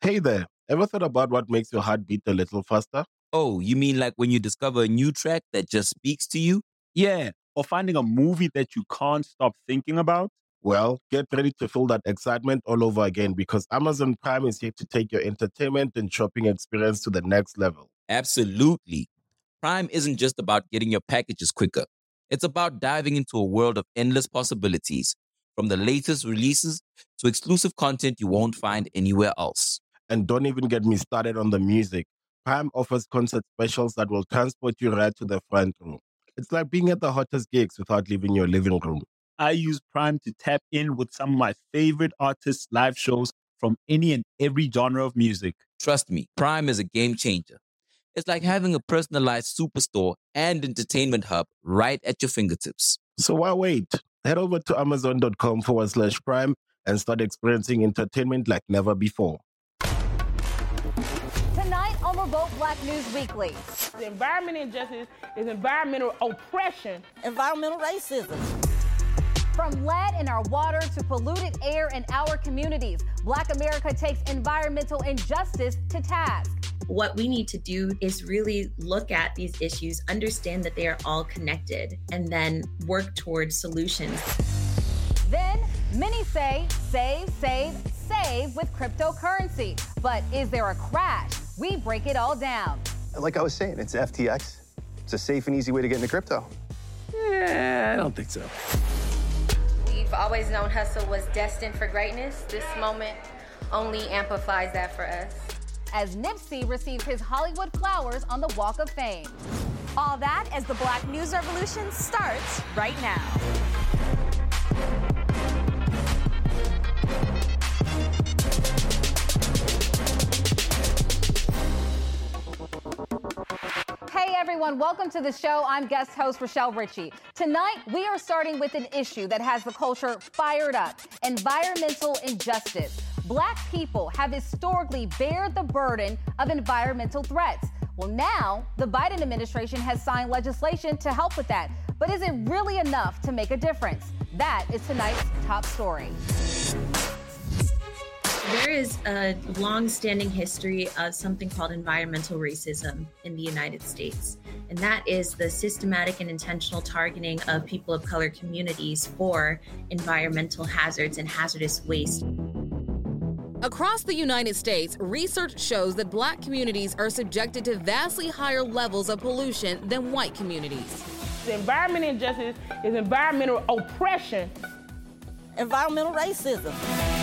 Hey there, ever thought about what makes your heart beat a little faster? Oh, you mean like when you discover a new track that just speaks to you? Yeah, or finding a movie that you can't stop thinking about. Well, get ready to feel that excitement all over again because Amazon Prime is here to take your entertainment and shopping experience to the next level. Absolutely. Prime isn't just about getting your packages quicker. It's about diving into a world of endless possibilities, from the latest releases to exclusive content you won't find anywhere else. And don't even get me started on the music. Prime offers concert specials that will transport you right to the front row. It's like being at the hottest gigs without leaving your living room. I use Prime to tap in with some of my favorite artists' live shows from any and every genre of music. Trust me, Prime is a game changer. It's like having a personalized superstore and entertainment hub right at your fingertips. So why wait? Head over to amazon.com/prime and start experiencing entertainment like never before. Tonight on Revolt Black News Weekly. The environmental injustice is environmental oppression. Environmental racism. From lead in our water to polluted air in our communities, Black America takes environmental injustice to task. What we need to do is really look at these issues, understand that they are all connected, and then work towards solutions. Then, many say, save with cryptocurrency. But is there a crash? We break it all down. Like I was saying, it's FTX. It's a safe and easy way to get into crypto. I don't think so. We've always known hustle was destined for greatness. This moment only amplifies that for us. As Nipsey receives his Hollywood flowers on the Walk of Fame. All that as the Black News Revolution starts right now. Hey everyone, welcome to the show. I'm guest host Rochelle Ritchie. Tonight, we are starting with an issue that has the culture fired up: environmental injustice. Black people have historically bared the burden of environmental threats. Well, now the Biden administration has signed legislation to help with that. But is it really enough to make a difference? That is tonight's top story. There is a long-standing history of something called environmental racism in the United States, and that is the systematic and intentional targeting of people of color communities for environmental hazards and hazardous waste. Across the United States, research shows that Black communities are subjected to vastly higher levels of pollution than white communities. The environmental injustice is environmental oppression. Environmental racism.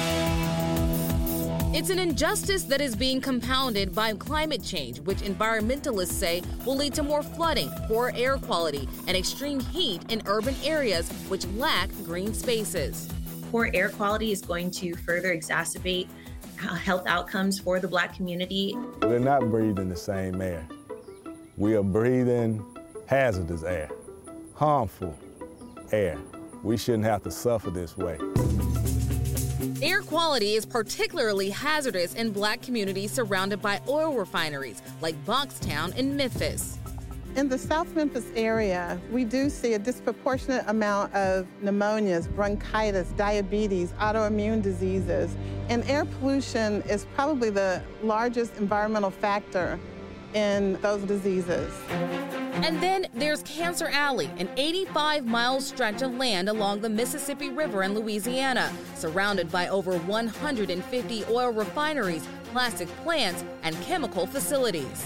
It's an injustice that is being compounded by climate change, which environmentalists say will lead to more flooding, poor air quality, and extreme heat in urban areas which lack green spaces. Poor air quality is going to further exacerbate health outcomes for the Black community. We're not breathing the same air. We are breathing hazardous air, harmful air. We shouldn't have to suffer this way. Air quality is particularly hazardous in Black communities surrounded by oil refineries like Boxtown and Memphis. In the South Memphis area, we do see a disproportionate amount of pneumonias, bronchitis, diabetes, autoimmune diseases, and air pollution is probably the largest environmental factor in those diseases. And then there's Cancer Alley, an 85-mile stretch of land along the Mississippi River in Louisiana, surrounded by over 150 oil refineries, plastic plants, and chemical facilities.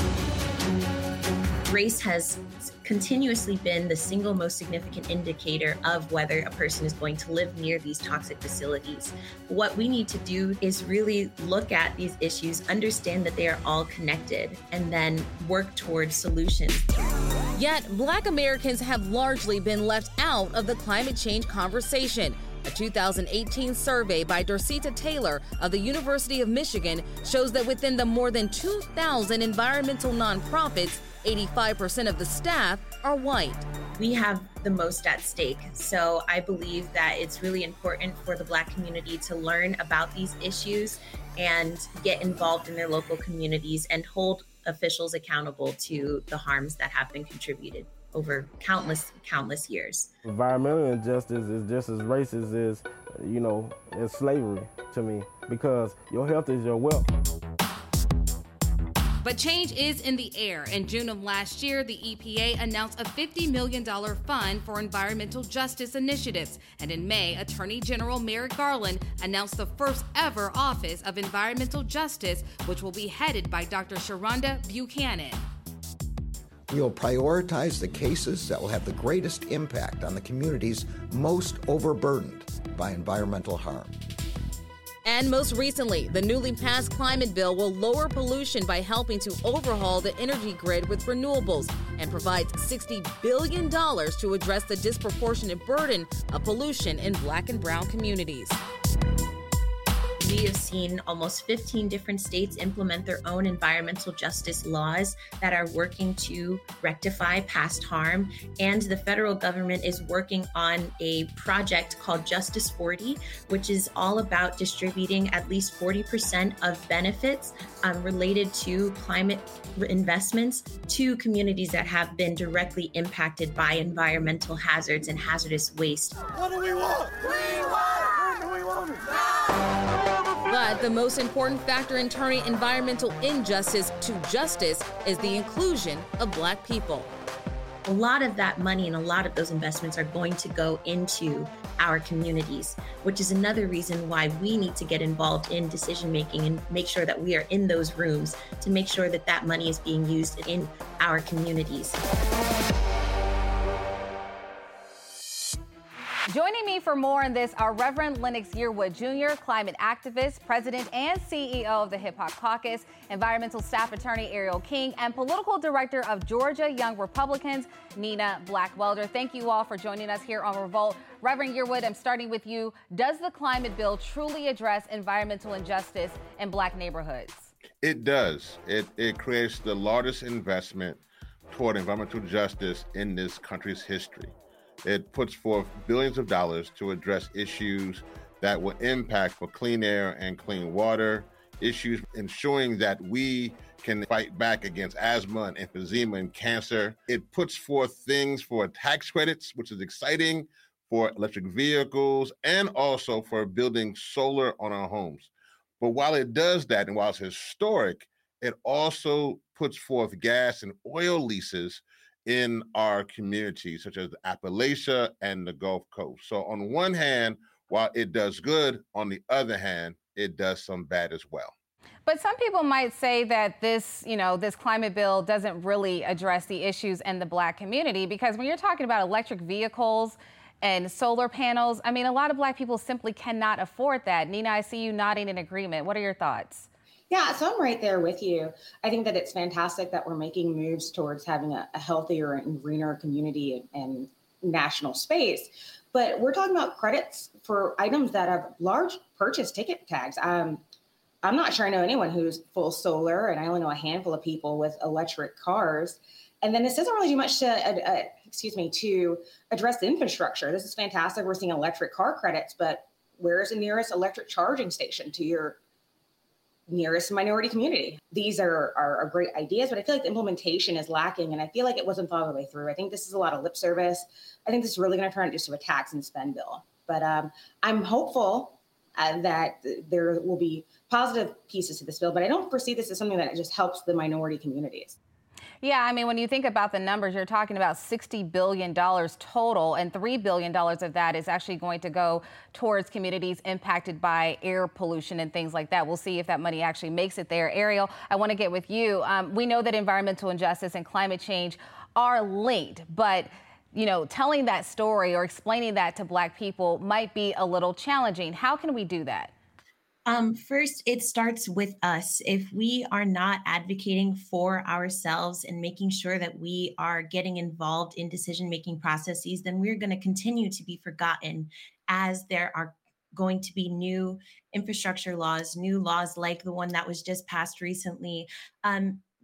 Race has continuously been the single most significant indicator of whether a person is going to live near these toxic facilities. What we need to do is really look at these issues, understand that they are all connected, and then work towards solutions. Yet, Black Americans have largely been left out of the climate change conversation. A 2018 survey by Dorceta Taylor of the University of Michigan shows that within the more than 2,000 environmental nonprofits, 85% of the staff are white. We have the most at stake. So I believe that it's really important for the Black community to learn about these issues and get involved in their local communities and hold officials accountable to the harms that have been contributed. over countless years. Environmental injustice is just as racist as, as slavery to me, because your health is your wealth. But change is in the air. In June of last year, the EPA announced a $50 million fund for environmental justice initiatives. And in May, Attorney General Merrick Garland announced the first ever Office of Environmental Justice, which will be headed by Dr. Sharonda Buchanan. We will prioritize the cases that will have the greatest impact on the communities most overburdened by environmental harm. And most recently, the newly passed climate bill will lower pollution by helping to overhaul the energy grid with renewables and provides $60 billion to address the disproportionate burden of pollution in Black and brown communities. We have seen almost 15 different states implement their own environmental justice laws that are working to rectify past harm. And the federal government is working on a project called Justice 40, which is all about distributing at least 40% of benefits related to climate investments to communities that have been directly impacted by environmental hazards and hazardous waste. What do we want? Clean water! When do we want it? But the most important factor in turning environmental injustice to justice is the inclusion of Black people. A lot of that money and a lot of those investments are going to go into our communities, which is another reason why we need to get involved in decision making and make sure that we are in those rooms to make sure that that money is being used in our communities. Joining me for more on this are Reverend Lennox Yearwood Jr., climate activist, president and CEO of the Hip Hop Caucus, environmental staff attorney Ariel King, and political director of Georgia Young Republicans, Nina Blackwelder. Thank you all for joining us here on Revolt. Reverend Yearwood, I'm starting with you. Does the climate bill truly address environmental injustice in Black neighborhoods? It does. It creates the largest investment toward environmental justice in this country's history. It puts forth billions of dollars to address issues that will impact for clean air and clean water, issues ensuring that we can fight back against asthma and emphysema and cancer. It puts forth things for tax credits, which is exciting, for electric vehicles, and also for building solar on our homes. But while it does that, and while it's historic, it also puts forth gas and oil leases in our communities, such as Appalachia and the Gulf Coast. So on one hand, while it does good, on the other hand, it does some bad as well. But some people might say that this climate bill doesn't really address the issues in the Black community, because when you're talking about electric vehicles and solar panels, I mean, a lot of Black people simply cannot afford that. Nina, I see you nodding in agreement. What are your thoughts? Yeah, so I'm right there with you. I think that it's fantastic that we're making moves towards having a healthier and greener community and national space. But we're talking about credits for items that have large purchase ticket tags. I'm not sure I know anyone who's full solar, and I only know a handful of people with electric cars. And then this doesn't really do much to address the infrastructure. This is fantastic. We're seeing electric car credits, but where is the nearest electric charging station to your nearest minority community? These are great ideas, but I feel like the implementation is lacking, and I feel like it wasn't thought all the way through. I think this is a lot of lip service. I think this is really going to turn into a tax and spend bill. But I'm hopeful that there will be positive pieces to this bill, but I don't foresee this as something that just helps the minority communities. Yeah, I mean, when you think about the numbers, you're talking about $60 billion total, and $3 billion of that is actually going to go towards communities impacted by air pollution and things like that. We'll see if that money actually makes it there. Ariel, I want to get with you. We know that environmental injustice and climate change are linked, but telling that story or explaining that to Black people might be a little challenging. How can we do that? First, it starts with us. If we are not advocating for ourselves and making sure that we are getting involved in decision-making processes, then we're going to continue to be forgotten, as there are going to be new infrastructure laws, new laws like the one that was just passed recently,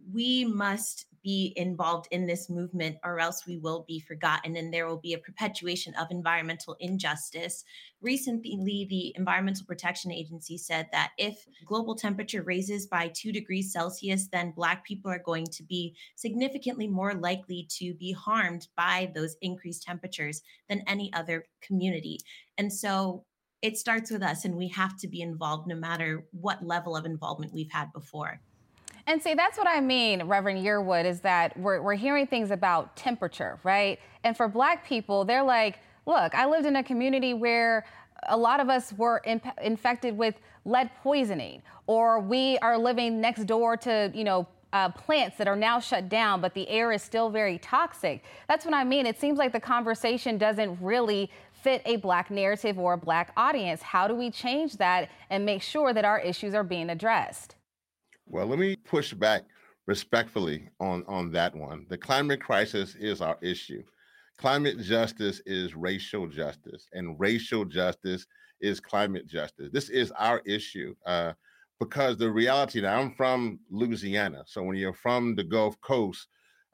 we must be involved in this movement or else we will be forgotten and there will be a perpetuation of environmental injustice. Recently, the Environmental Protection Agency said that if global temperature raises by 2 degrees Celsius, then Black people are going to be significantly more likely to be harmed by those increased temperatures than any other community. And so it starts with us, and we have to be involved no matter what level of involvement we've had before. And see, that's what I mean, Reverend Yearwood, is that we're hearing things about temperature, right? And for Black people, they're like, look, I lived in a community where a lot of us were infected with lead poisoning, or we are living next door to, plants that are now shut down, but the air is still very toxic. That's what I mean. It seems like the conversation doesn't really fit a Black narrative or a Black audience. How do we change that and make sure that our issues are being addressed? Well, let me push back respectfully on that one. The climate crisis is our issue. Climate justice is racial justice, and racial justice is climate justice. This is our issue because the reality that I'm from Louisiana. So when you're from the Gulf Coast,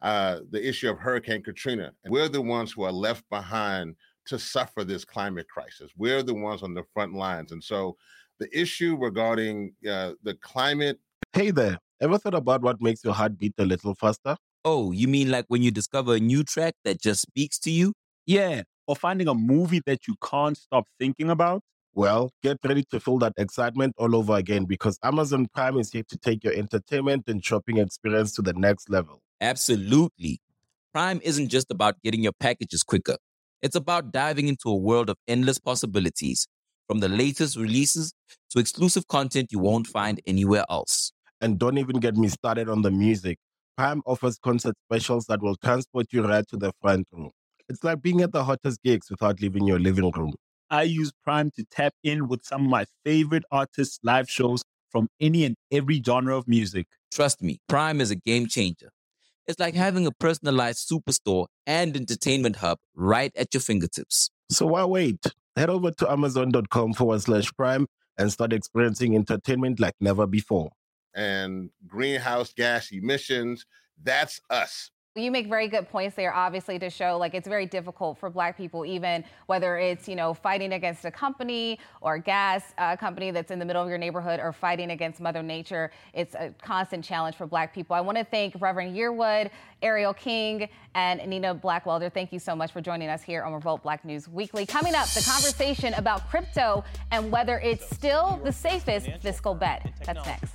the issue of Hurricane Katrina, we're the ones who are left behind to suffer this climate crisis. We're the ones on the front lines. And so the issue regarding the climate. Hey there, ever thought about what makes your heart beat a little faster? Oh, you mean like when you discover a new track that just speaks to you? Yeah, or finding a movie that you can't stop thinking about? Well, get ready to feel that excitement all over again because Amazon Prime is here to take your entertainment and shopping experience to the next level. Absolutely. Prime isn't just about getting your packages quicker. It's about diving into a world of endless possibilities, from the latest releases to exclusive content you won't find anywhere else. And don't even get me started on the music. Prime offers concert specials that will transport you right to the front row. It's like being at the hottest gigs without leaving your living room. I use Prime to tap in with some of my favorite artists' live shows from any and every genre of music. Trust me, Prime is a game changer. It's like having a personalized superstore and entertainment hub right at your fingertips. So why wait? Head over to amazon.com/Prime and start experiencing entertainment like never before. And greenhouse gas emissions, that's us. You make very good points there, obviously, to show like it's very difficult for Black people, even whether it's, fighting against a company or a gas company that's in the middle of your neighborhood or fighting against Mother Nature. It's a constant challenge for Black people. I want to thank Reverend Yearwood, Ariel King, and Nina Blackwelder. Thank you so much for joining us here on Revolt Black News Weekly. Coming up, the conversation about crypto and whether it's still the safest fiscal bet. That's next.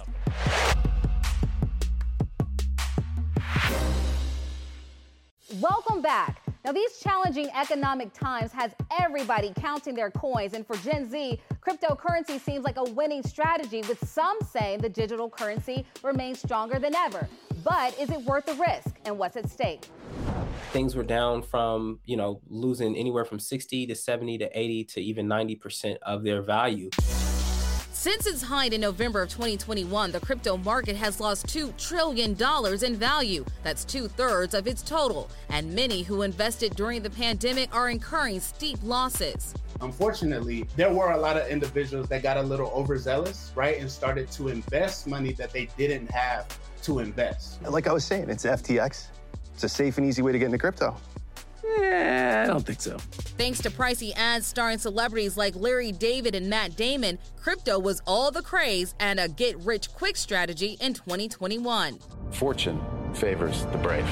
Welcome back. Now, these challenging economic times has everybody counting their coins. And for Gen Z, cryptocurrency seems like a winning strategy, with some saying the digital currency remains stronger than ever. But is it worth the risk? And what's at stake? Things were down from, losing anywhere from 60 to 70 to 80 to even 90% of their value. Since its height in November of 2021, the crypto market has lost $2 trillion in value. That's 2/3 of its total. And many who invested during the pandemic are incurring steep losses. Unfortunately, there were a lot of individuals that got a little overzealous, right, and started to invest money that they didn't have to invest. Like I was saying, it's FTX. It's a safe and easy way to get into crypto. I don't think so. Thanks to pricey ads starring celebrities like Larry David and Matt Damon, crypto was all the craze and a get-rich-quick strategy in 2021. Fortune favors the brave.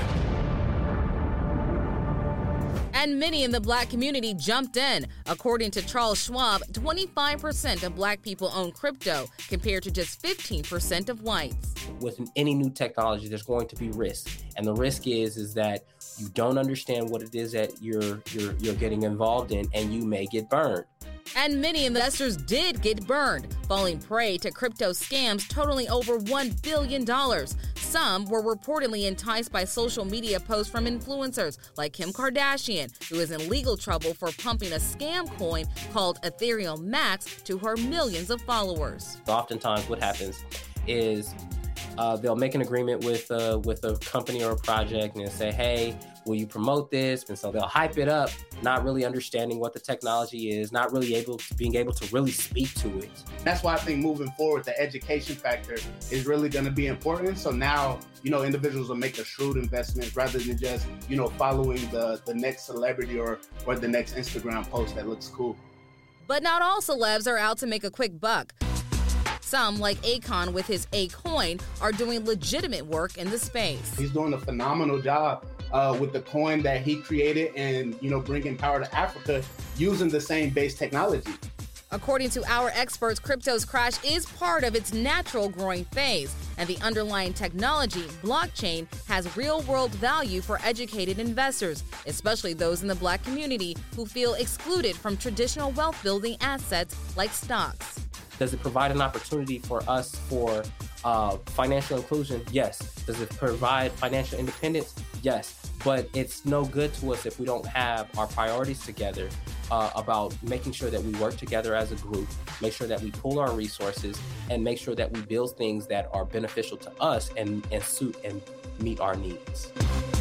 And many in the Black community jumped in. According to Charles Schwab, 25% of Black people own crypto, compared to just 15% of whites. With any new technology, there's going to be risk. And the risk is that you don't understand what it is that you're getting involved in, and you may get burned. And many investors did get burned, falling prey to crypto scams totaling over $1 billion. Some were reportedly enticed by social media posts from influencers like Kim Kardashian, who is in legal trouble for pumping a scam coin called Ethereum Max to her millions of followers. Oftentimes what happens is they'll make an agreement with a company or a project and say, hey, will you promote this? And so they'll hype it up, not really understanding what the technology is, not really being able to really speak to it. That's why I think moving forward, the education factor is really going to be important. So now, individuals will make a shrewd investment rather than just, following the next celebrity or the next Instagram post that looks cool. But not all celebs are out to make a quick buck. Some, like Akon with his A-Coin, are doing legitimate work in the space. He's doing a phenomenal job with the coin that he created and, bringing power to Africa using the same base technology. According to our experts, crypto's crash is part of its natural growing phase, and the underlying technology, blockchain, has real-world value for educated investors, especially those in the Black community who feel excluded from traditional wealth-building assets like stocks. Does it provide an opportunity for us for financial inclusion? Yes. Does it provide financial independence? Yes. But it's no good to us if we don't have our priorities together about making sure that we work together as a group, make sure that we pool our resources, and make sure that we build things that are beneficial to us and suit and meet our needs.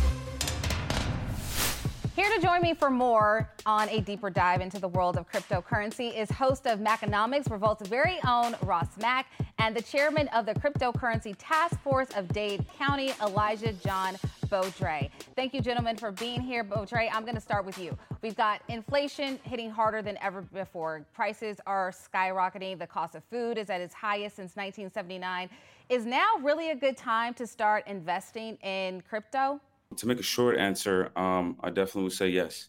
Here to join me for more on a deeper dive into the world of cryptocurrency is host of Maconomics, Revolt's very own Ross Mack, and the chairman of the Cryptocurrency Task Force of Dade County, Elijah John Beaudry. Thank you, gentlemen, for being here. Beaudry, I'm going to start with you. We've got inflation hitting harder than ever before. Prices are skyrocketing. The cost of food is at its highest since 1979. Is now really a good time to start investing in crypto? To make a short answer, I definitely would say yes.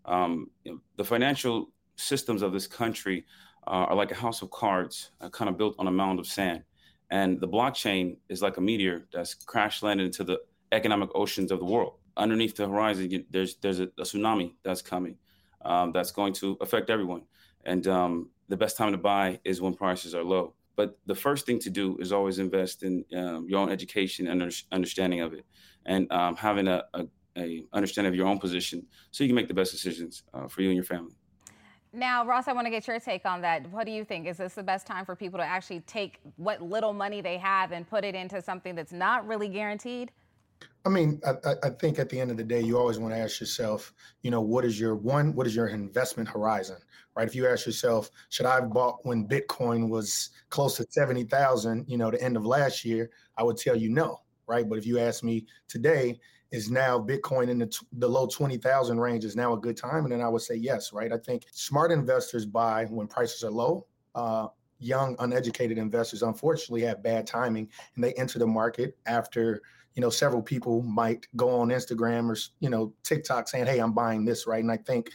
The financial systems of this country are like a house of cards, kind of built on a mound of sand. And the blockchain is like a meteor that's crash landed into the economic oceans of the world. Underneath the horizon, there's a tsunami that's coming that's going to affect everyone. And the best time to buy is when prices are low. But the first thing to do is always invest in your own education and understanding of it, and having a understanding of your own position so you can make the best decisions for you and your family. Now, Ross, I want to get your take on that. What do you think? Is this the best time for people to actually take what little money they have and put it into something that's not really guaranteed? I mean, I think at the end of the day, you always want to ask yourself, what is your investment horizon, right? If you ask yourself, should I have bought when Bitcoin was close to 70,000, the end of last year, I would tell you no, right? But if you ask me today, is now Bitcoin in the low 20,000 range is now a good time? And then I would say yes, right? I think smart investors buy when prices are low. Young, uneducated investors, unfortunately, have bad timing, and they enter the market after several people might go on Instagram or, TikTok saying, hey, I'm buying this, right? And I think,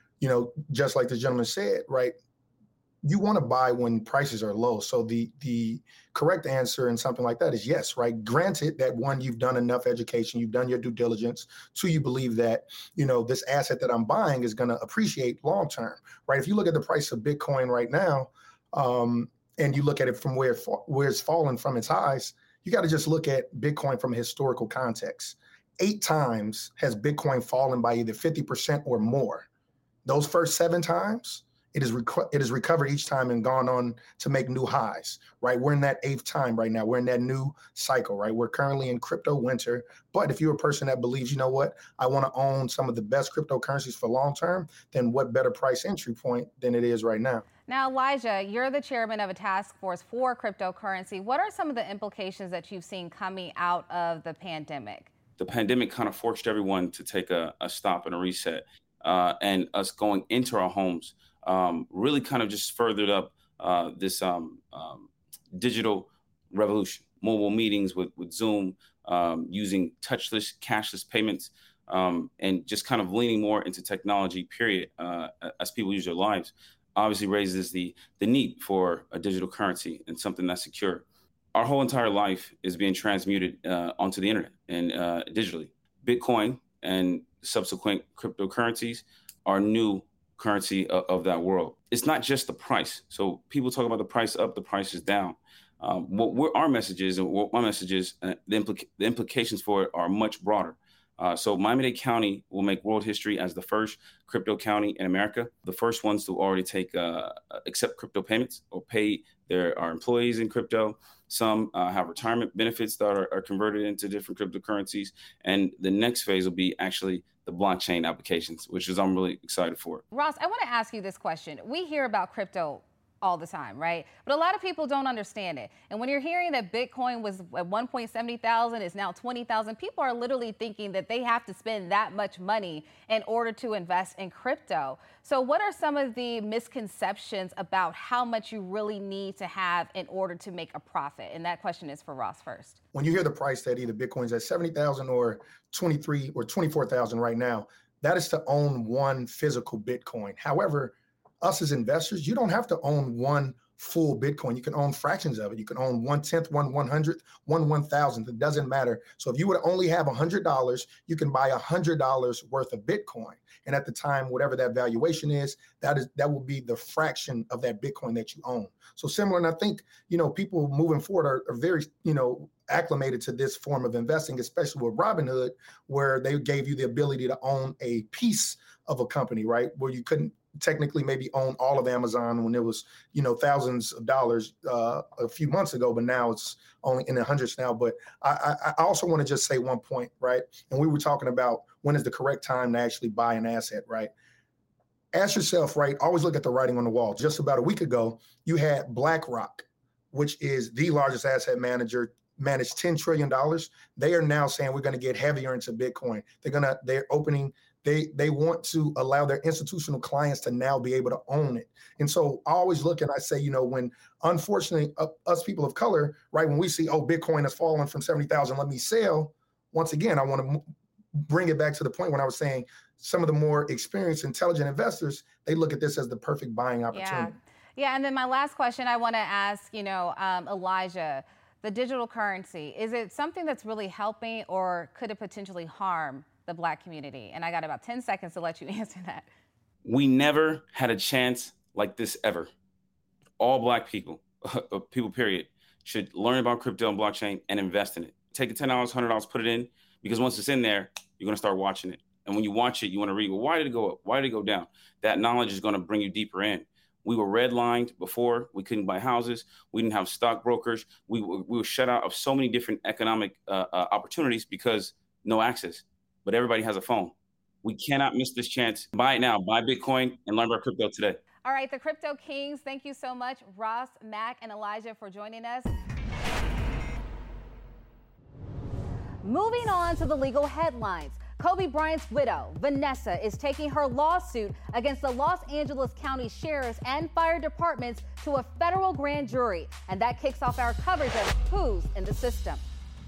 just like the gentleman said, right, you want to buy when prices are low. So the correct answer in something like that is yes, right? Granted that one, you've done enough education, you've done your due diligence. Two, you believe that, this asset that I'm buying is going to appreciate long-term, right? If you look at the price of Bitcoin right now, and you look at it from where it's fallen from its highs, you got to just look at Bitcoin from a historical context. 8 times has Bitcoin fallen by either 50% or more. Those first 7 times, it has recovered each time and gone on to make new highs, right? We're in that 8th time right now. We're in that new cycle, right? We're currently in crypto winter. But if you're a person that believes, I want to own some of the best cryptocurrencies for long term, then what better price entry point than it is right now? Now, Elijah, you're the chairman of a task force for cryptocurrency. What are some of the implications that you've seen coming out of the pandemic? The pandemic kind of forced everyone to take a stop and a reset, and us going into our homes really kind of just furthered up this digital revolution. Mobile meetings with Zoom, using touchless, cashless payments, and just kind of leaning more into technology, period, as people use their lives. Obviously raises the need for a digital currency and something that's secure. Our whole entire life is being transmuted onto the internet and digitally. Bitcoin and subsequent cryptocurrencies are new currency of that world. It's not just the price. So people talk about the price up, the price is down. Our message is, and what my message is, the implications for it are much broader. So Miami-Dade County will make world history as the first crypto county in America, the first ones to already accept crypto payments or pay our employees in crypto. Some have retirement benefits that are converted into different cryptocurrencies. And the next phase will be actually the blockchain applications, which is I'm really excited for. Ross, I want to ask you this question. We hear about crypto all the time, right? But a lot of people don't understand it. And when you're hearing that Bitcoin was at 1.70,000, it's now 20,000, people are literally thinking that they have to spend that much money in order to invest in crypto. So what are some of the misconceptions about how much you really need to have in order to make a profit? And that question is for Ross first. When you hear the price that either Bitcoin's at 70,000 or 23 or 24,000 right now, that is to own one physical Bitcoin. However, us as investors, you don't have to own one full Bitcoin. You can own fractions of it. You can own 1/10, 1/100th, 1/1000th. It doesn't matter. So if you would only have $100, you can buy $100 worth of Bitcoin. And at the time, whatever that valuation is, that will be the fraction of that Bitcoin that you own. So similar, and I think, people moving forward are very, acclimated to this form of investing, especially with Robinhood, where they gave you the ability to own a piece of a company, right? Where you couldn't technically maybe own all of Amazon when it was, thousands of dollars a few months ago, but now it's only in the hundreds now. But I also want to just say one point, right? And we were talking about when is the correct time to actually buy an asset, right? Ask yourself, right? Always look at the writing on the wall. Just about a week ago, you had BlackRock, which is the largest asset manager, managed $10 trillion. They are now saying we're going to get heavier into Bitcoin. They want to allow their institutional clients to now be able to own it. And so I always look and I say, when unfortunately us people of color, right, when we see, Bitcoin has fallen from 70,000, let me sell. Once again, I want to bring it back to the point when I was saying some of the more experienced, intelligent investors, they look at this as the perfect buying opportunity. Yeah. And then my last question I want to ask, Elijah, the digital currency, is it something that's really helping or could it potentially harm the Black community? And I got about 10 seconds to let you answer that. We never had a chance like this ever. All Black people, period, should learn about crypto and blockchain and invest in it. Take the $10, $100, put it in, because once it's in there, you're going to start watching it. And when you watch it, you want to read, well, why did it go up? Why did it go down? That knowledge is going to bring you deeper in. We were redlined before. We couldn't buy houses. We didn't have stockbrokers. We were shut out of so many different economic opportunities because no access. But everybody has a phone. We cannot miss this chance. Buy it now. Buy Bitcoin and learn about crypto today. All right, the Crypto Kings, thank you so much, Ross, Mac, and Elijah, for joining us. Moving on to the legal headlines. Kobe Bryant's widow, Vanessa, is taking her lawsuit against the Los Angeles County Sheriff's and Fire Departments to a federal grand jury. And that kicks off our coverage of who's in the system.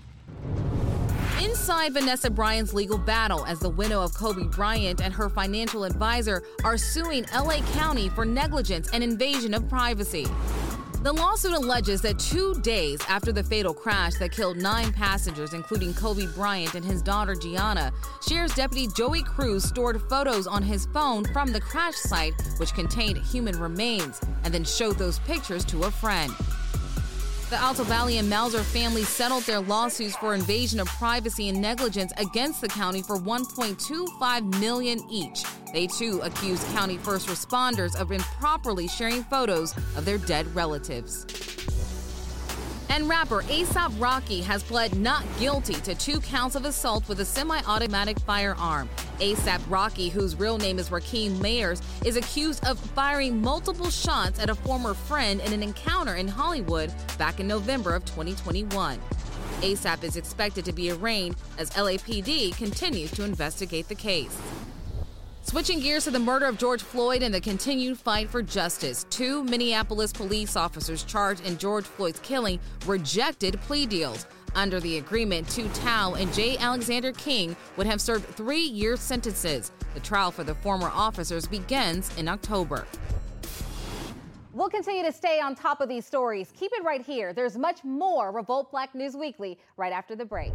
Inside Vanessa Bryant's legal battle as the widow of Kobe Bryant and her financial advisor are suing LA County for negligence and invasion of privacy. The lawsuit alleges that 2 days after the fatal crash that killed 9 passengers, including Kobe Bryant and his daughter Gianna, Sheriff's Deputy Joey Cruz stored photos on his phone from the crash site, which contained human remains, and then showed those pictures to a friend. The Altobelli and Mauser families settled their lawsuits for invasion of privacy and negligence against the county for $1.25 million each. They too accused county first responders of improperly sharing photos of their dead relatives. And rapper A$AP Rocky has pled not guilty to 2 counts of assault with a semi-automatic firearm. A$AP Rocky, whose real name is Rakeem Mayers, is accused of firing multiple shots at a former friend in an encounter in Hollywood back in November of 2021. A$AP is expected to be arraigned as LAPD continues to investigate the case. Switching gears to the murder of George Floyd and the continued fight for justice, 2 Minneapolis police officers charged in George Floyd's killing rejected plea deals. Under the agreement, Tu Thao and J. Alexander King would have served 3-year sentences. The trial for the former officers begins in October. We'll continue to stay on top of these stories. Keep it right here. There's much more Revolt Black News Weekly right after the break.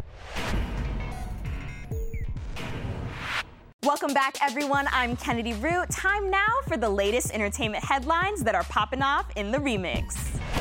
Welcome back, everyone. I'm Kennedy Root. Time now for the latest entertainment headlines that are popping off in the remix.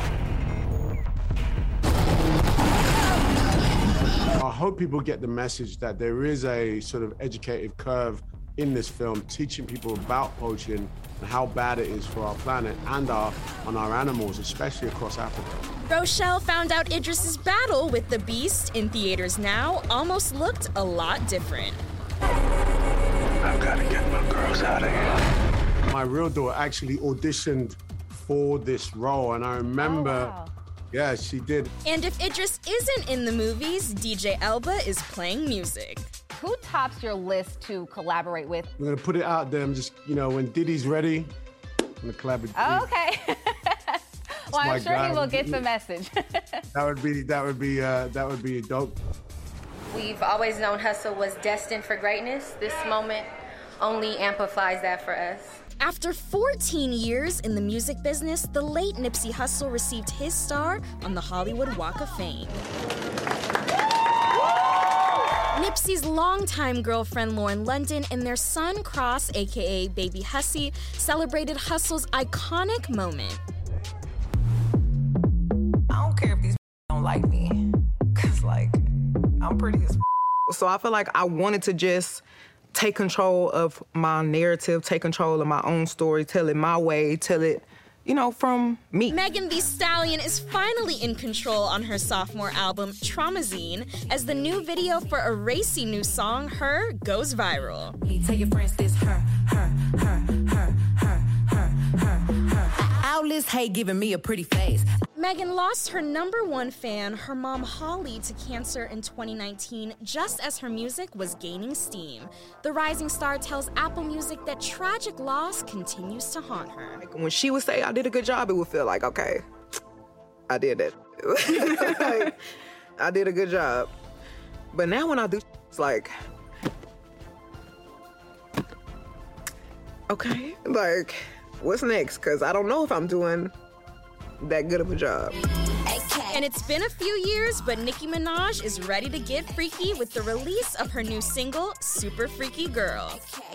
I hope people get the message that there is a sort of educative curve in this film, teaching people about poaching and how bad it is for our planet and on our animals, especially across Africa. Rochelle found out Idris's battle with the Beast in theaters now almost looked a lot different. I've got to get my girls out of here. My real daughter actually auditioned for this role, and I remember, yeah, she did. And if Idris isn't in the movies, DJ Elba is playing music. Who tops your list to collaborate with? I'm gonna put it out there. I'm just, when Diddy's ready, I'm gonna collaborate. Oh, okay. Well, I'm sure he will get the message. That would be dope. We've always known Hustle was destined for greatness. This moment only amplifies that for us. After 14 years in the music business, the late Nipsey Hussle received his star on the Hollywood Walk of Fame. Nipsey's longtime girlfriend Lauren London and their son Cross, aka Baby Hussy, celebrated Hussle's iconic moment. I don't care if these don't like me, cause I'm pretty as so I feel like I wanted to just take control of my narrative, take control of my own story, tell it my way, tell it, from me. Megan Thee Stallion is finally in control on her sophomore album, Traumazine, as the new video for a racy new song, Her, goes viral. Tell your friends this, her. All this hate giving me a pretty face. Megan lost her #1 fan, her mom Holly, to cancer in 2019, just as her music was gaining steam. The rising star tells Apple Music that tragic loss continues to haunt her. When she would say I did a good job, it would feel like, okay, I did it. I did a good job. But now when I do, it's like, okay, what's next? Because I don't know if I'm doing that good of a job. And it's been a few years, but Nicki Minaj is ready to get freaky with the release of her new single, Super Freaky Girl.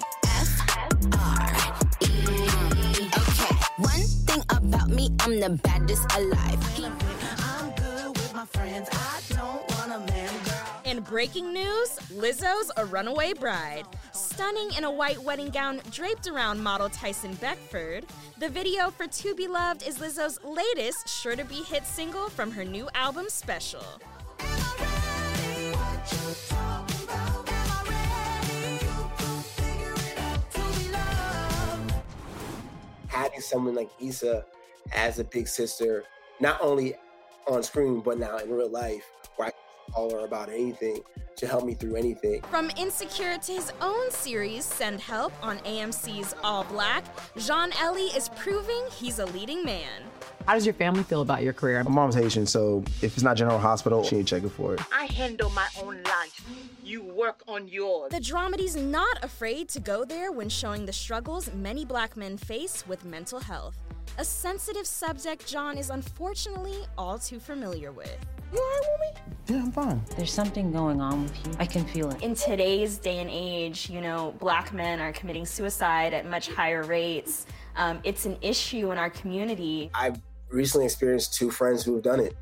One thing about me, I'm the baddest alive. I'm good with my friends, I don't want a man, girl. In breaking news, Lizzo's a runaway bride. Stunning in a white wedding gown draped around model Tyson Beckford, the video for To Be Loved is Lizzo's latest sure-to-be hit single from her new album, Special. Having someone like Issa as a big sister, not only on screen, but now in real life, where I can call her about anything, to help me through anything. From Insecure to his own series, Send Help, on AMC's All Black, Jean Ellie is proving he's a leading man. How does your family feel about your career? My mom's Haitian, so if it's not General Hospital, she ain't checking for it. I handle my own life. You work on yours. The dramedy's not afraid to go there when showing the struggles many Black men face with mental health. A sensitive subject John is unfortunately all too familiar with. You all right with me? Yeah, I'm fine. There's something going on with you. I can feel it. In today's day and age, Black men are committing suicide at much higher rates. It's an issue in our community. I've recently experienced 2 friends who have done it,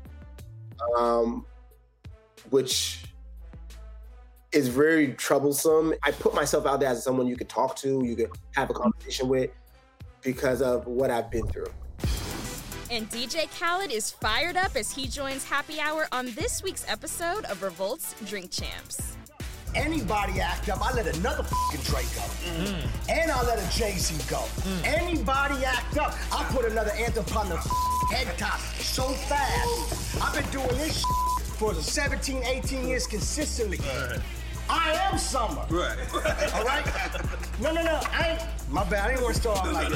which is very troublesome. I put myself out there as someone you could talk to, you could have a conversation with, because of what I've been through. And DJ Khaled is fired up as he joins Happy Hour on this week's episode of Revolt's Drink Champs. Anybody act up, I let another fucking Drake go. And I let a Jay-Z go. Anybody act up, I put another anthem on the head top so fast. I've been doing this for 17, 18 years consistently. I am Summer. Right. All right? No. I ain't. My bad. I didn't want to start off like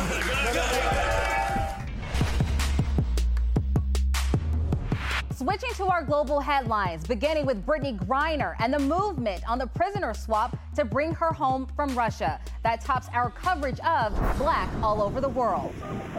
that. Switching to our global headlines, beginning with Brittany Griner and the movement on the prisoner swap to bring her home from Russia. That tops our coverage of Black all over the world.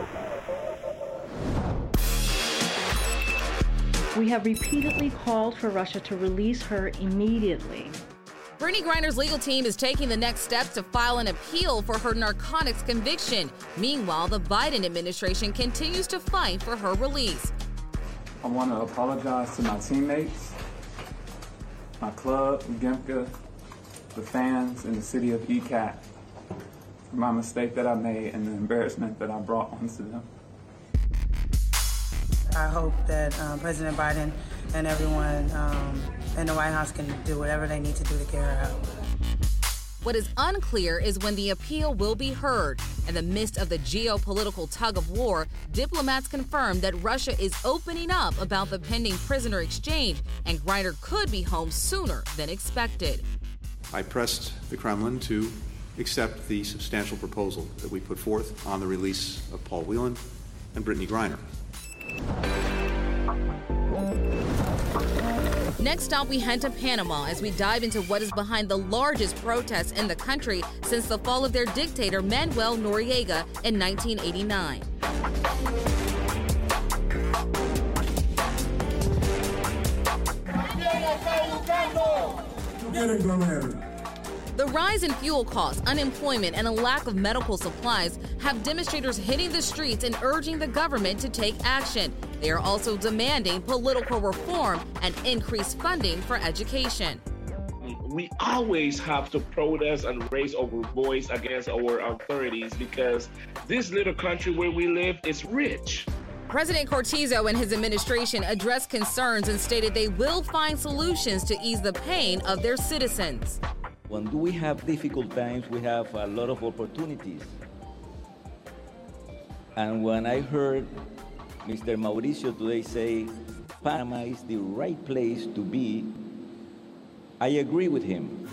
We have repeatedly called for Russia to release her immediately. Brittany Griner's legal team is taking the next step to file an appeal for her narcotics conviction. Meanwhile, the Biden administration continues to fight for her release. I want to apologize to my teammates, my club, Gemka, the fans, and the city of ECAT my mistake that I made and the embarrassment that I brought onto them. I hope that President Biden and everyone in the White House can do whatever they need to do to get her out. What is unclear is when the appeal will be heard. In the midst of the geopolitical tug of war, diplomats confirmed that Russia is opening up about the pending prisoner exchange, and Griner could be home sooner than expected. I pressed the Kremlin to accept the substantial proposal that we put forth on the release of Paul Whelan and Brittany Griner. Next stop, we head to Panama as we dive into what is behind the largest protests in the country since the fall of their dictator Manuel Noriega in 1989. The rise in fuel costs, unemployment, and a lack of medical supplies have demonstrators hitting the streets and urging the government to take action. They are also demanding political reform and increased funding for education. We always have to protest and raise our voice against our authorities because this little country where we live is rich. President Cortizo and his administration addressed concerns and stated they will find solutions to ease the pain of their citizens. When we have difficult times, we have a lot of opportunities. And when I heard Mr. Mauricio today say Panama is the right place to be, I agree with him.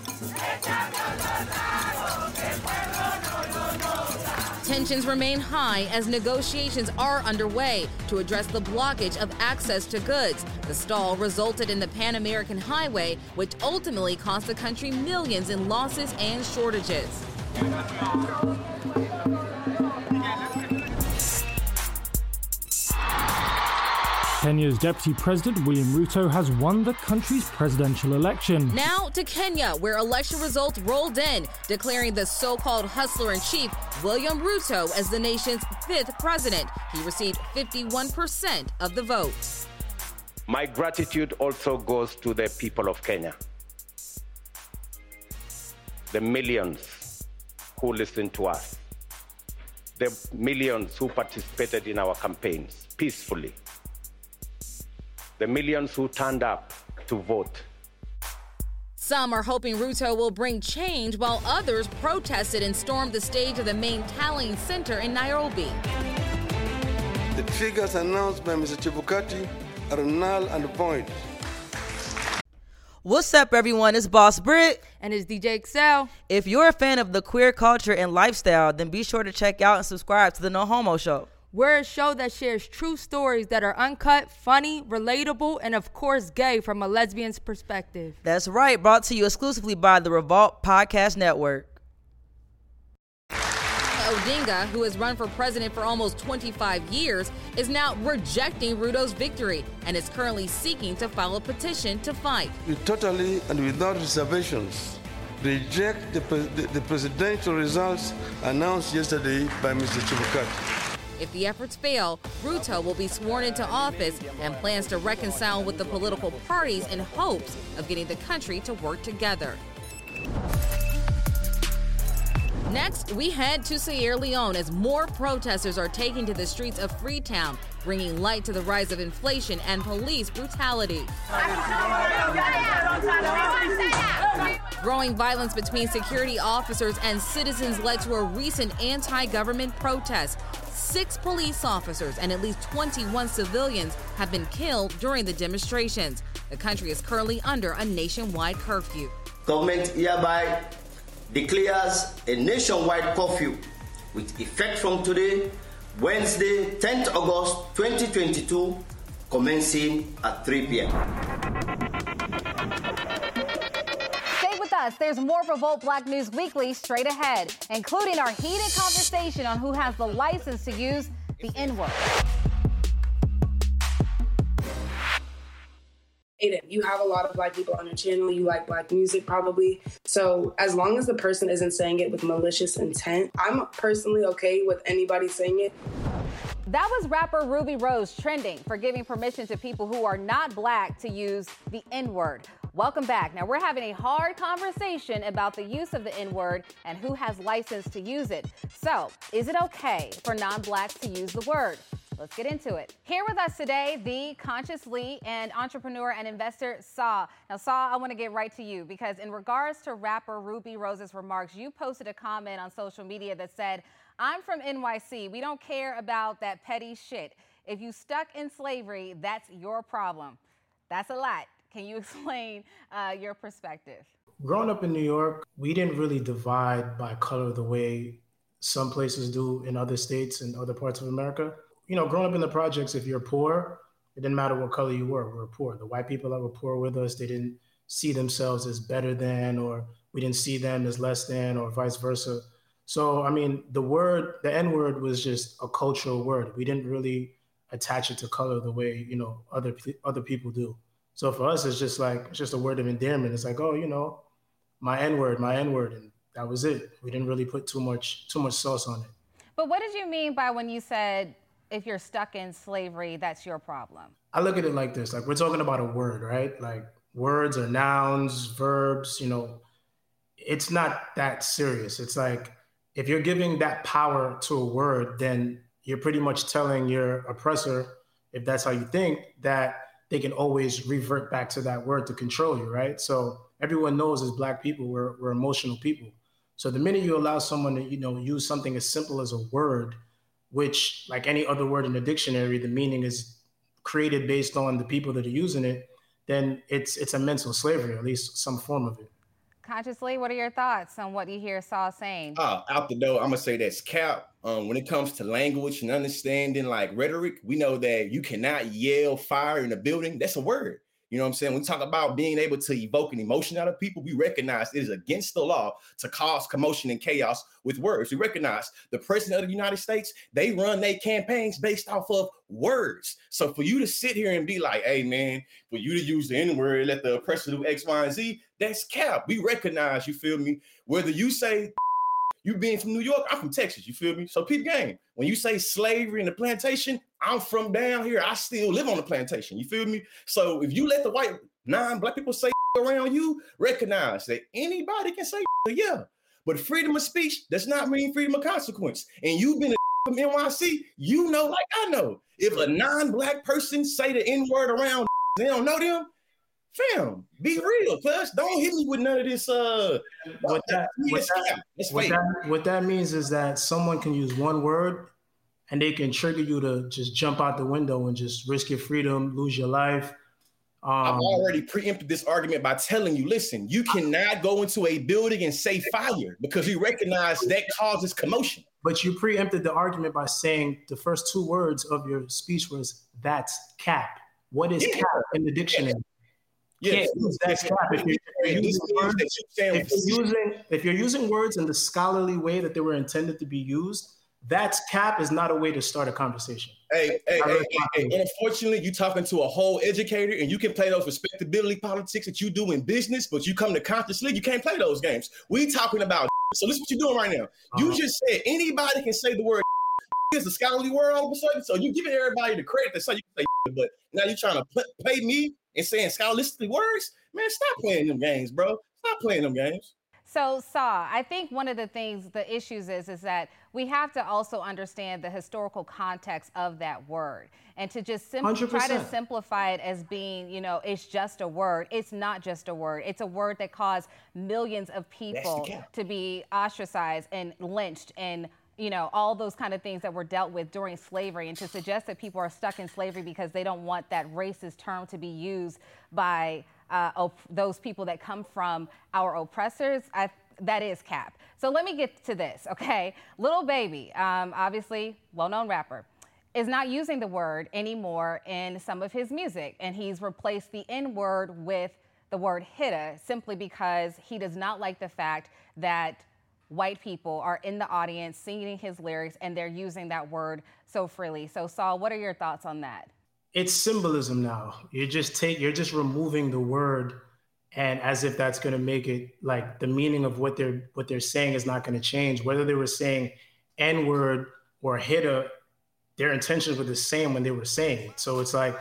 Tensions remain high as negotiations are underway to address the blockage of access to goods. The stall resulted in the Pan American Highway, which ultimately cost the country millions in losses and shortages. Kenya's Deputy President William Ruto has won the country's presidential election. Now to Kenya, where election results rolled in, declaring the so-called hustler-in-chief, William Ruto, as the nation's 5th president. He received 51% of the vote. My gratitude also goes to the people of Kenya, the millions who listened to us, the millions who participated in our campaigns peacefully, the millions who turned up to vote. Some are hoping Ruto will bring change, while others protested and stormed the stage of the main tallying center in Nairobi. The figures announced by Mr. Chebukati are null and void. What's up, everyone? It's Boss Britt. And it's DJ Excel. If you're a fan of the queer culture and lifestyle, then be sure to check out and subscribe to the No Homo Show. We're a show that shares true stories that are uncut, funny, relatable, and of course gay from a lesbian's perspective. That's right, brought to you exclusively by the Revolt Podcast Network. Odinga, who has run for president for almost 25 years, is now rejecting Ruto's victory and is currently seeking to file a petition to fight. We totally and without reservations reject the presidential results announced yesterday by Mr. Chebukati. If the efforts fail, Ruto will be sworn into office and plans to reconcile with the political parties in hopes of getting the country to work together. Next, we head to Sierra Leone as more protesters are taking to the streets of Freetown, bringing light to the rise of inflation and police brutality. Growing violence between security officers and citizens led to a recent anti-government protest. 6 police officers and at least 21 civilians have been killed during the demonstrations. The country is currently under a nationwide curfew. Government hereby declares a nationwide curfew with effect from today, Wednesday, 10th August 2022, commencing at 3 p.m. Stay with us. There's more Revolt Black News Weekly straight ahead, including our heated conversation on who has the license to use the N-word. Aiden, you have a lot of Black people on your channel. You like Black music, probably. So as long as the person isn't saying it with malicious intent, I'm personally okay with anybody saying it. That was rapper Ruby Rose trending for giving permission to people who are not Black to use the N-word. Welcome back. Now, we're having a hard conversation about the use of the N-word and who has license to use it. So, is it okay for non-blacks to use the word? Let's get into it. Here with us today, the conscious Lee and entrepreneur and investor Saw. Now, Saw, I want to get right to you because in regards to rapper Ruby Rose's remarks, you posted a comment on social media that said, "I'm from NYC. We don't care about that petty shit. If you stuck in slavery, that's your problem." That's a lot. Can you explain your perspective? Growing up in New York, we didn't really divide by color the way some places do in other states and other parts of America. You know, growing up in the projects, if you're poor, it didn't matter what color you were. We were poor. The white people that were poor with us, they didn't see themselves as better than, or we didn't see them as less than, or vice versa. So, I mean, the N-word was just a cultural word. We didn't really attach it to color the way, you know, other people do. So for us, it's just a word of endearment. It's like, oh, you know, my N-word, and that was it. We didn't really put too much sauce on it. But what did you mean by when you said, if you're stuck in slavery, that's your problem? I look at it like this, like we're talking about a word, right? Like words are nouns, verbs, you know, it's not that serious. It's like, if you're giving that power to a word, then you're pretty much telling your oppressor, if that's how you think, that they can always revert back to that word to control you, right? So everyone knows as Black people, we're emotional people. So the minute you allow someone to, you know, use something as simple as a word, which like any other word in the dictionary, the meaning is created based on the people that are using it, then it's a mental slavery, at least some form of it. Consciously, what are your thoughts on what you hear Saul saying? Out the door, I'm gonna say that's cap. When it comes to language and understanding like rhetoric, we know that you cannot yell fire in a building. That's a word. You know what I'm saying? When we talk about being able to evoke an emotion out of people, we recognize it is against the law to cause commotion and chaos with words. We recognize the president of the United States, they run their campaigns based off of words. So for you to sit here and be like, hey man, for you to use the N-word, let the oppressor do X, Y, and Z, that's cap. We recognize, you feel me? Whether you say, you being from New York, I'm from Texas, you feel me? So peep game. When you say slavery and the plantation, I'm from down here. I still live on the plantation, you feel me? So if you let the white non-Black people say around you, recognize that anybody can say yeah. But freedom of speech does not mean freedom of consequence. And you've been from NYC, you know like I know. If a non-Black person say the N-word around, they don't know them, fam, be real, cuz. Don't hit me with none of this. What that means is that someone can use one word and they can trigger you to just jump out the window and just risk your freedom, lose your life. I've already preempted this argument by telling you, listen, you cannot go into a building and say fire because you recognize that causes commotion. But you preempted the argument by saying the first two words of your speech was, that's cap. What is cap in the dictionary? Yes. If you're using words in the scholarly way that they were intended to be used, that's cap is not a way to start a conversation. Hey. Unfortunately, you're talking to a whole educator and you can play those respectability politics that you do in business, but you come to consciously, you can't play those games. We talking about so this is what you're doing right now. You just said anybody can say the word is a scholarly word all of a sudden. So you giving everybody the credit that so you can say, but now you're trying to play me and saying scholarly words. Man, stop playing them games, bro. Stop playing them games. So, Saw, I think one of the things, the issues is that we have to also understand the historical context of that word. And to just try to simplify it as being, you know, it's just a word. It's not just a word. It's a word that caused millions of people to be ostracized and lynched and, you know, all those kind of things that were dealt with during slavery. And to suggest that people are stuck in slavery because they don't want that racist term to be used by those people that come from our oppressors, that is cap. So let me get to this, okay? Lil Baby, obviously well-known rapper, is not using the word anymore in some of his music, and he's replaced the N-word with the word hitta simply because he does not like the fact that white people are in the audience singing his lyrics and they're using that word so freely. So Saul, what are your thoughts on that? It's symbolism now. You're just removing the word, and as if that's going to make it like the meaning of what they're saying is not going to change. Whether they were saying N-word or hitta, their intentions were the same when they were saying it. So it's like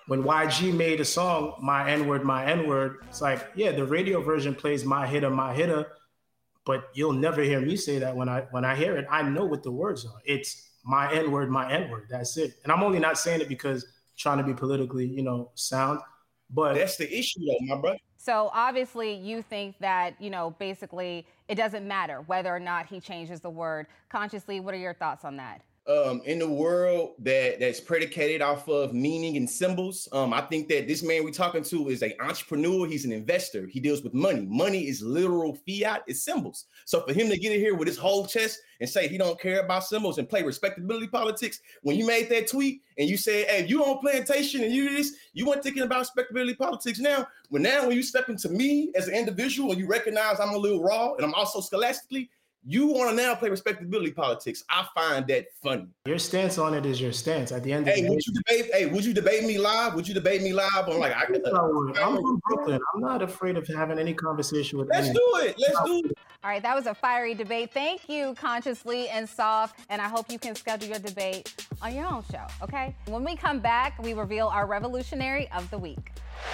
when YG made a song, My N-Word, it's like, yeah, the radio version plays my hitter, but you'll never hear me say that when I hear it. I know what the words are. It's my N-word, that's it. And I'm only not saying it because I'm trying to be politically, sound, but that's the issue though, my brother. So obviously you think that, basically it doesn't matter whether or not he changes the word. Consciously, what are your thoughts on that? In the world that's predicated off of meaning and symbols, I think that this man we're talking to is an entrepreneur. He's an investor. He deals with money. Money is literal fiat. It's symbols. So for him to get in here with his whole chest and say he don't care about symbols and play respectability politics, when you made that tweet and you said, hey, you on plantation and you do this, you weren't thinking about respectability politics now. When you step into me as an individual and you recognize I'm a little raw and I'm also scholastically, you want to now play respectability politics. I find that funny. Your stance on it is your stance. At the end of the day, would you debate me live? Would you debate me live? I'm like, I'm from Brooklyn. I'm not afraid of having any conversation with anyone. Let's do it. All right, that was a fiery debate. Thank you, Consciously and Soft, and I hope you can schedule your debate on your own show, okay? When we come back, we reveal our Revolutionary of the Week.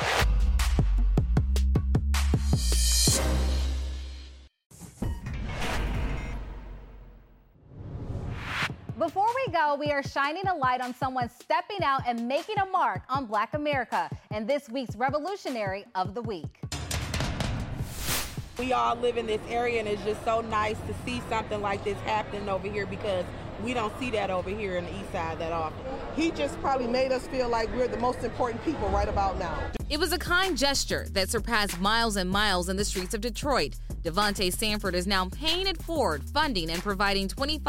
Before we go, we are shining a light on someone stepping out and making a mark on Black America in this week's Revolutionary of the Week. We all live in this area, and it's just so nice to see something like this happening over here because we don't see that over here in the East Side that often. He just probably made us feel like we're the most important people right about now. It was a kind gesture that surpassed miles and miles in the streets of Detroit. Devontae Sanford is now paying it forward, funding and providing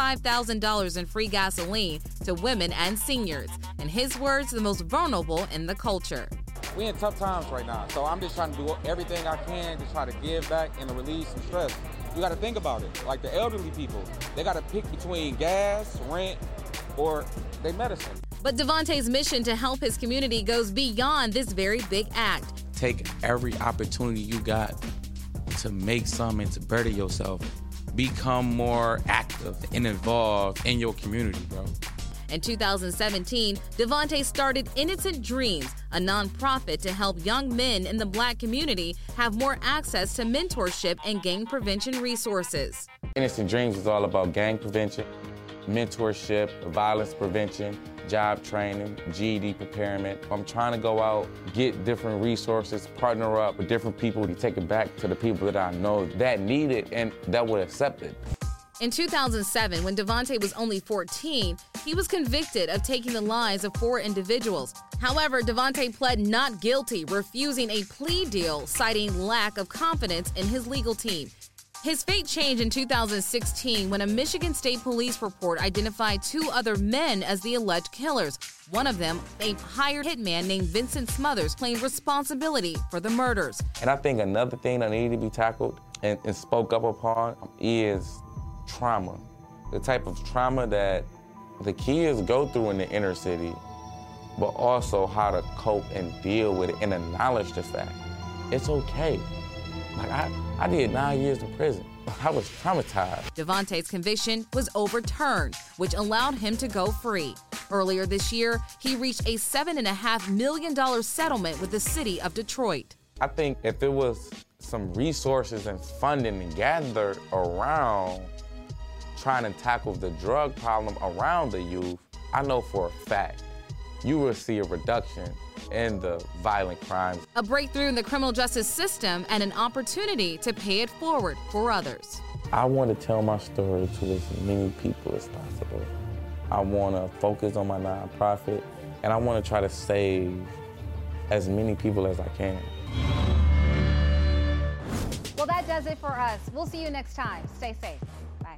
$25,000 in free gasoline to women and seniors. In his words, the most vulnerable in the culture. We're in tough times right now, so I'm just trying to do everything I can to try to give back and to release some stress. You got to think about it. Like the elderly people, they got to pick between gas, rent, or their medicine. But Devontae's mission to help his community goes beyond this very big act. Take every opportunity you got to make something, to better yourself. Become more active and involved in your community, bro. In 2017, Devontae started Innocent Dreams, a nonprofit to help young men in the Black community have more access to mentorship and gang prevention resources. Innocent Dreams is all about gang prevention, mentorship, violence prevention, job training, GED preparement. I'm trying to go out, get different resources, partner up with different people to take it back to the people that I know that need it and that would accept it. In 2007, when Devontae was only 14, he was convicted of taking the lives of 4 individuals. However, Devontae pled not guilty, refusing a plea deal, citing lack of confidence in his legal team. His fate changed in 2016 when a Michigan State Police report identified 2 other men as the alleged killers. One of them, a hired hitman named Vincent Smothers, claimed responsibility for the murders. And I think another thing that needed to be tackled and spoke up upon is trauma. The type of trauma that the kids go through in the inner city, but also how to cope and deal with it and acknowledge the fact it's okay. Like I did 9 years in prison. I was traumatized. Devontae's conviction was overturned, which allowed him to go free. Earlier this year, he reached a $7.5 million settlement with the city of Detroit. I think if there was some resources and funding gathered around trying to tackle the drug problem around the youth, I know for a fact you will see a reduction in the violent crimes. A breakthrough in the criminal justice system and an opportunity to pay it forward for others. I want to tell my story to as many people as possible. I want to focus on my nonprofit, and I want to try to save as many people as I can. Well, that does it for us. We'll see you next time. Stay safe. Bye.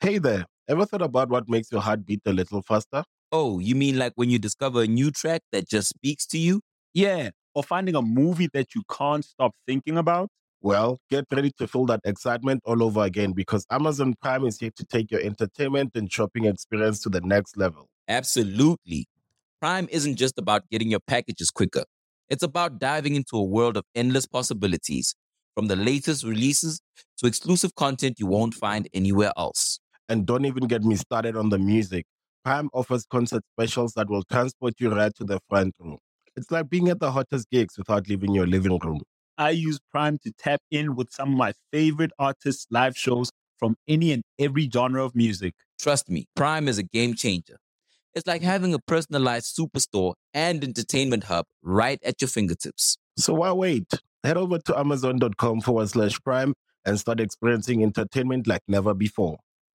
Hey there, ever thought about what makes your heart beat a little faster? Oh, you mean like when you discover a new track that just speaks to you? Yeah, or finding a movie that you can't stop thinking about? Well, get ready to feel that excitement all over again because Amazon Prime is here to take your entertainment and shopping experience to the next level. Absolutely. Prime isn't just about getting your packages quicker. It's about diving into a world of endless possibilities, from the latest releases to exclusive content you won't find anywhere else. And don't even get me started on the music. Prime offers concert specials that will transport you right to the front row. It's like being at the hottest gigs without leaving your living room. I use Prime to tap in with some of my favorite artists' live shows from any and every genre of music. Trust me, Prime is a game changer. It's like having a personalized superstore and entertainment hub right at your fingertips. So why wait? Head over to amazon.com/Prime and start experiencing entertainment like never before.